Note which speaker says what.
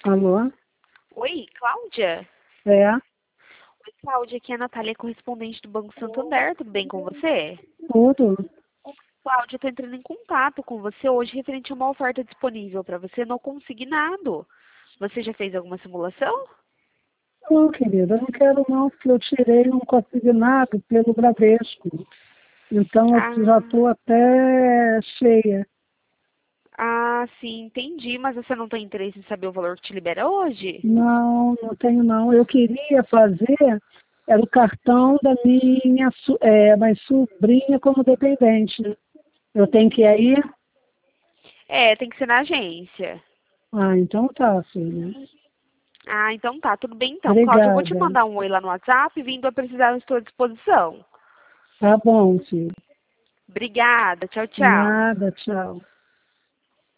Speaker 1: Alô?
Speaker 2: Oi, Cláudia?
Speaker 1: É?
Speaker 2: Oi, Cláudia, aqui é a Natália, correspondente do Banco Santander, tudo bem com você?
Speaker 1: Tudo?
Speaker 2: Cláudia, eu tô entrando em contato com você hoje referente a uma oferta disponível para você no consignado. Você já fez alguma simulação?
Speaker 1: Não, querida, eu não quero não, porque eu tirei um consignado pelo Bradesco. Então eu já
Speaker 2: Ah,
Speaker 1: estou até cheia.
Speaker 2: sim, entendi, mas você não tem interesse em saber o valor que te libera hoje?
Speaker 1: Não, não tenho não. Eu queria fazer, era o cartão da minha sobrinha como dependente. Eu tenho que ir aí?
Speaker 2: É, tem que ser na agência.
Speaker 1: Ah, então tá, filha.
Speaker 2: Ah, então tá, tudo bem então. Cláudia, eu vou te
Speaker 1: Obrigada.
Speaker 2: mandar um oi lá no WhatsApp, vindo a precisar, eu estou à disposição.
Speaker 1: Tá bom, filho.
Speaker 2: Obrigada, tchau, tchau.
Speaker 1: Nada, tchau.